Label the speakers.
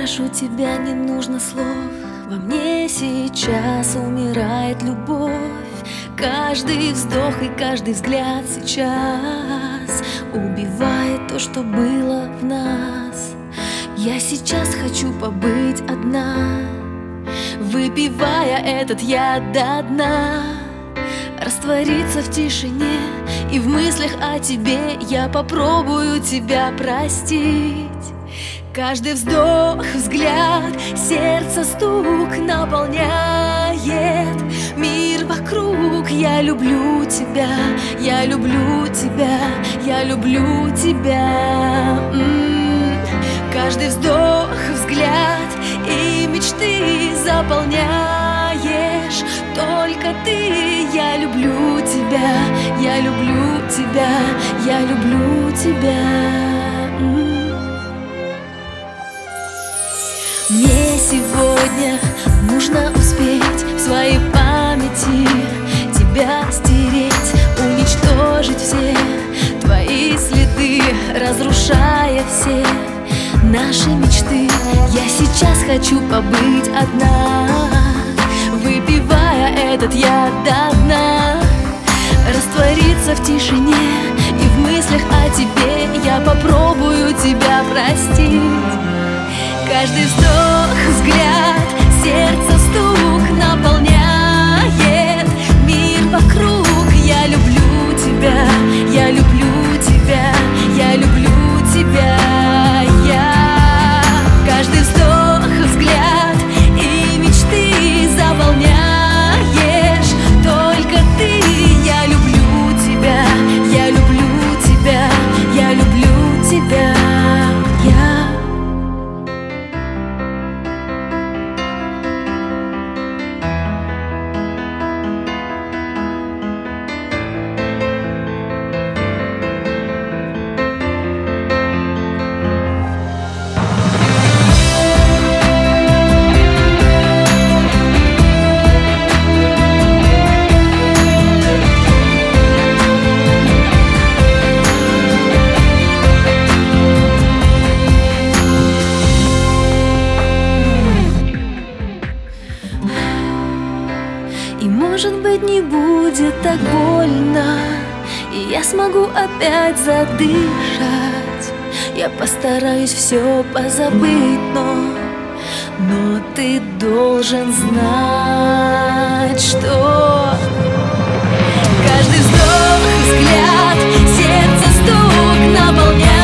Speaker 1: прошу тебя, не нужно слов. Во мне сейчас умирает любовь. Каждый вздох и каждый взгляд сейчас убивает то, что было в нас. Я сейчас хочу побыть одна, выпивая этот яд до дна, раствориться в тишине и в мыслях о тебе. Я попробую тебя простить. Каждый вздох, взгляд, сердце стук наполняет мир вокруг. Я люблю тебя, я люблю тебя, я люблю тебя. Каждый вздох, взгляд и мечты заполняешь только ты. Я люблю тебя, я люблю тебя, я люблю тебя. Мне сегодня нужно успеть в своей памяти тебя стереть, уничтожить все твои следы, разрушая все наши мечты. Я сейчас хочу побыть одна, выпивая этот яд до дна, раствориться в тишине и в мыслях о тебе. Я попробую тебя простить. Каждый вздох, взгляд, сердце стук наполняет мир вокруг. Я люблю тебя, я люблю тебя, я люблю тебя. Каждый вздох, взгляд и мечты заполняешь только ты. Я люблю тебя, я люблю тебя, я люблю тебя. И может быть не будет так больно, и я смогу опять задышать. Я постараюсь все позабыть, но ты должен знать, что каждый вздох, взгляд, сердце стук наполняет